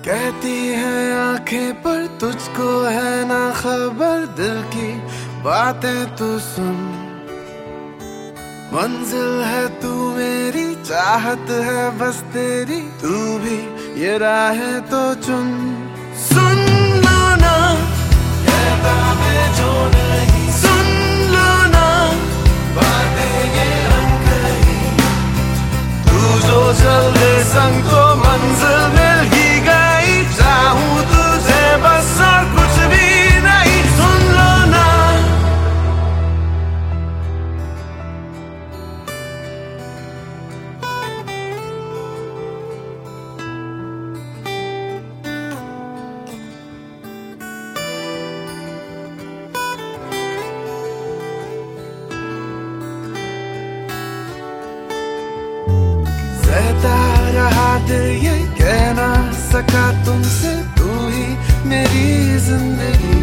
कहती है आंखें पर तुझको है ना खबर, दिल की बातें तू सुन। मंजिल है तू मेरी, चाहत है बस तेरी, तू भी ये राहें तो चुन। सुन लो ना कहता मैं जो नहीं, सुन लो ना बातें ये रंग ही। तू जो चल दे संग तो मंजिल मिल ही गई, चाहूं तुझे बस और कुछ भी नहीं। सुन लो ना सहता रहा दिल ये कह ना सका तुमसे, तू ही मेरी जिंदगी।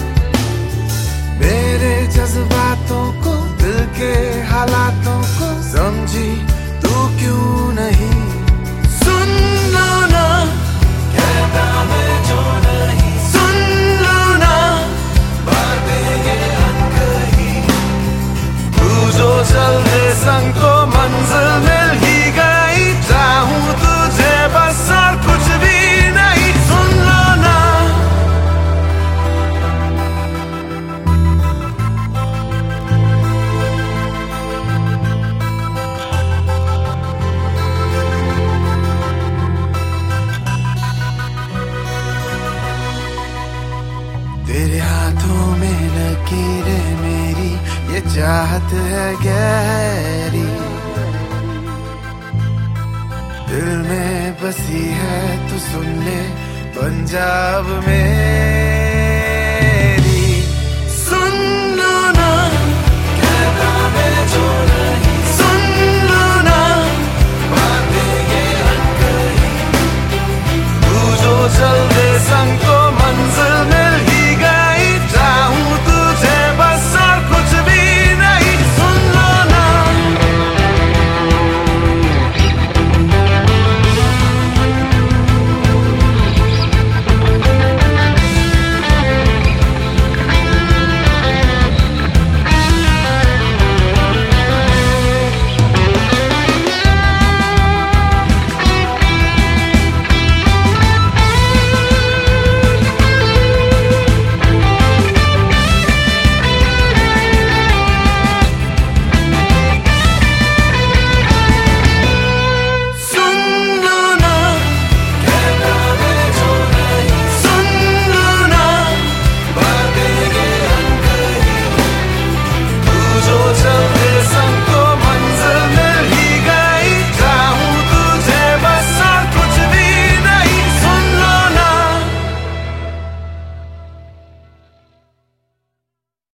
मेरे जज्बातों को, दिल के हालातों को समझी तू क्यों नहीं। सुन लो ना कहता मैं जो नहीं, सुन लो ना बातें ये अनकही। तू जो चल दे संग तो मंजिल मिल ही गई, चाहूं तुझे बस और कुछ भी नहीं। सुन लो ना तेरे हाथों में लकीरें मेरी, ये चाहत है गहरी, दिल में बसी है तू सुन ले पंजाब में।